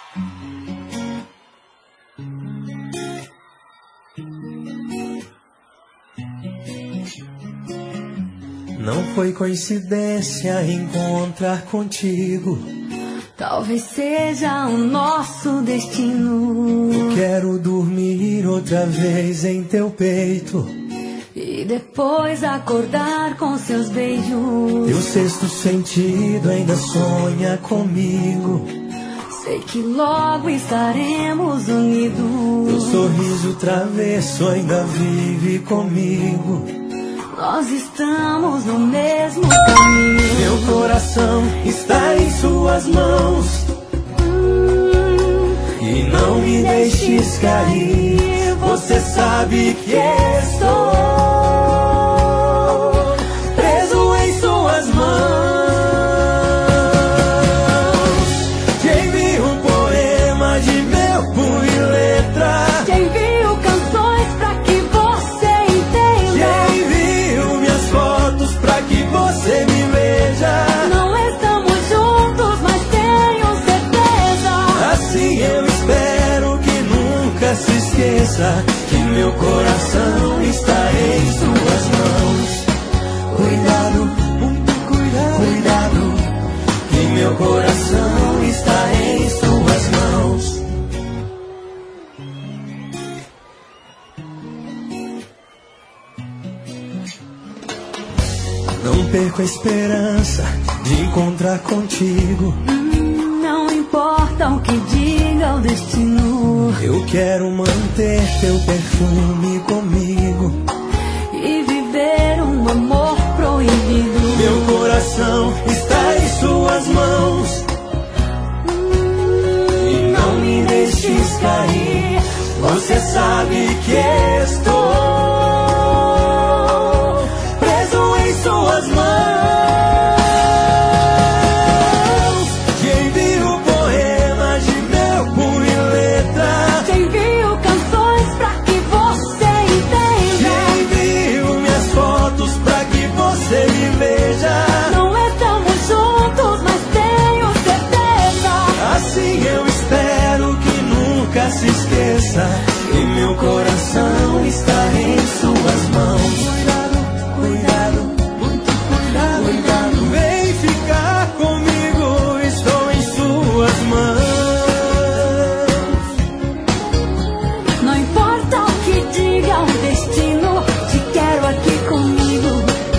Não foi coincidência encontrar contigo. Talvez seja o nosso destino. Eu quero dormir outra vez em teu peito e depois acordar com seus beijos. E o sexto sentido ainda sonha comigo. Sei que logo estaremos unidos. Teu sorriso travesso ainda vive comigo. Nós estamos no mesmo caminho. Meu coração está em suas mãos. E não me deixes cair. Você sabe que estou preso em suas mãos. Te envio um poema de meu punho e letra. Te envio canções pra que você entenda. Te envio minhas fotos pra que você me veja. Não estamos juntos, mas tenho certeza. Assim eu espero que nunca se esqueça que meu coração está em suas mãos. Cuidado, muito cuidado, cuidado, que meu coração está em suas mãos. Não perco a esperança de encontrar contigo. Não importa o que diga o destino. Eu quero manter teu perfume comigo e viver um amor proibido. Meu coração está em suas mãos. E não me deixes cair. Você sabe que estou preso em suas mãos. Te envio poemas de meu punho e letra. Te envio canções pra que você entenda. Te envio minhas fotos pra que você me veja. Não estamos juntos, mas tenho certeza. Assim eu espero que nunca se esqueça que meu coração está em suas mãos. Cuidado, muito cuidado, cuidado. Vem ficar comigo, estou em suas mãos. Não importa o que diga o destino, te quero aqui comigo.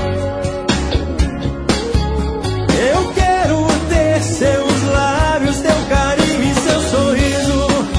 Eu quero ter seus lábios, teu carinho e seu sorriso.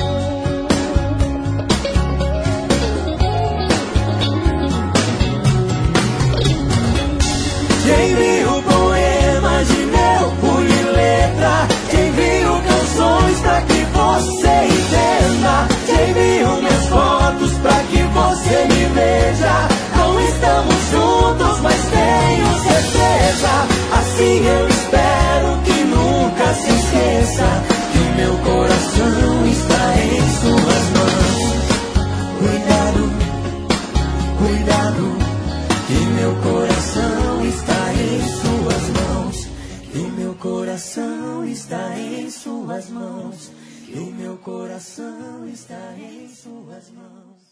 Te envio poemas de meu punho e letra. Te envio canções pra que você entenda. Te envio minhas fotos pra que você me veja. Não estamos juntos, mas tenho certeza. Assim eu espero que nunca se esqueça que meu coração está em suas mãos. Cuidado, cuidado, que meu coração está em suas mãos. Que meu coração está em suas mãos. Que meu coração está em suas mãos.